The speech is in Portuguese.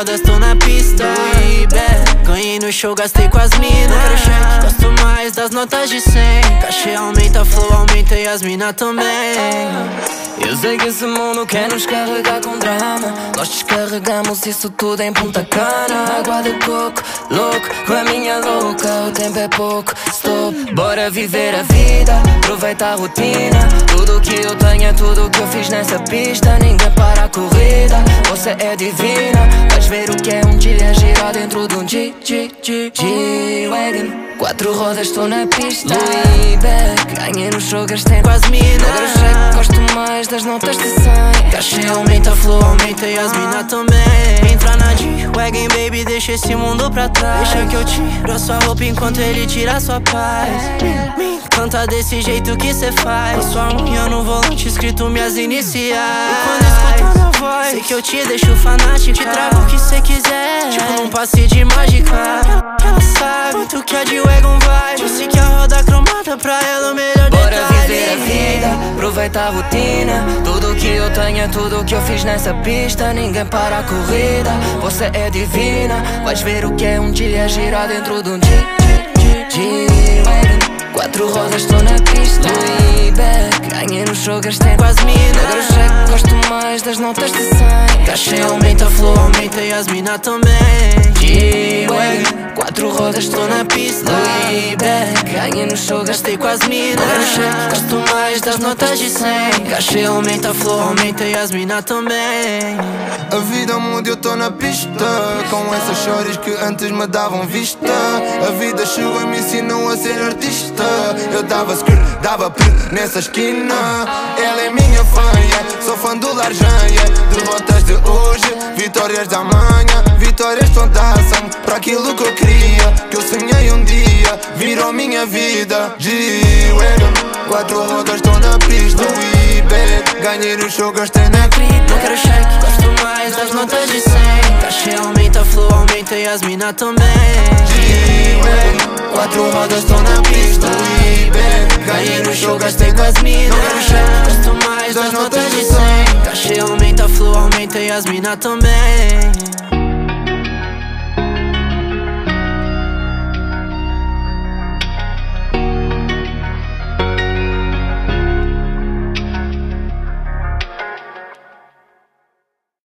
rodas, tô na pista. Ganhei no show, gastei com as mina. Gosto mais das notas de 100. Cachê aumenta, flow aumenta e as mina também. Eu sei que esse mundo quer nos carregar com drama. Nós descarregamos isso tudo em Punta Cana. Água de coco, louco, com a minha louca. O tempo é pouco, stop. Bora viver a vida, aproveita a rotina. Tudo que eu tenho é tudo que eu fiz nessa pista. Ninguém para a corrida, você é divina. Vais ver o que é um dia girar dentro de um G-Wagon. 4 rodas, estou na pista. Louis Beck, ganhei no show, gastei com as mina. Agora cheque, gosto mais das notas de 100. Cachê aumenta, flow aumenta e as mina também. Entra na G-Wagon, baby, deixa esse mundo pra trás. Deixa que eu tiro a sua roupa enquanto ele tira a sua paz. Me encanta desse jeito que cê faz. Sua unha no volante escrito minhas iniciais. E quando escuta minha voz, sei que eu te deixo fanática. Te trago o que cê quiser, tipo num passe de mágica. Ela sabe tu que a G-Wagon vai. Disse que a roda cromada pra ela o melhor detalhe. Bora viver a vida, aproveita a rotina. Tudo que eu tenho é tudo que eu fiz nessa pista. Ninguém para a corrida, você é divina. Vais ver o que é um dia girar dentro de um G-Wagon. 4 rodas, estou na pista. Louis Beck, ganhei no show, gastei com as mina. Agora cheque, gosto mais das notas de 100. Cachê aumenta, flow aumenta e as mina também. G-Wagon, 4 rodas, estou na pista. Louis Beck, ganhei no show, gastei com as mina. Agora cheque, gosto mais das notas de 100. Cachê aumenta, flow aumenta e as mina também. A vida muda, eu tô na pista. Com essas chores que antes me davam vista. A vida chegou e me ensinou a ser artista. Eu dava skirt, dava nessa esquina. Ela é minha fã, yeah. Sou fã do Larjanha. Derrotas de hoje, vitórias da manhã. Vitórias estão dar sangue pra aquilo que eu queria. Que eu sonhei um dia, virou minha vida. G-Wagon, 4 rodas, estou na pista. Louis Beck, ganhei no show, gastei na cripta. Não quero cheque, gosto mais das notas de 100. Cachê aumenta, flow aumenta e as mina também. G-Wagon, 4 rodas, estou na pista. Louis Beck, ganhei no show, gastei com as mina. Não quero cheque, gosto mais das notas de 100. Cachê aumenta, flow aumenta e as mina também.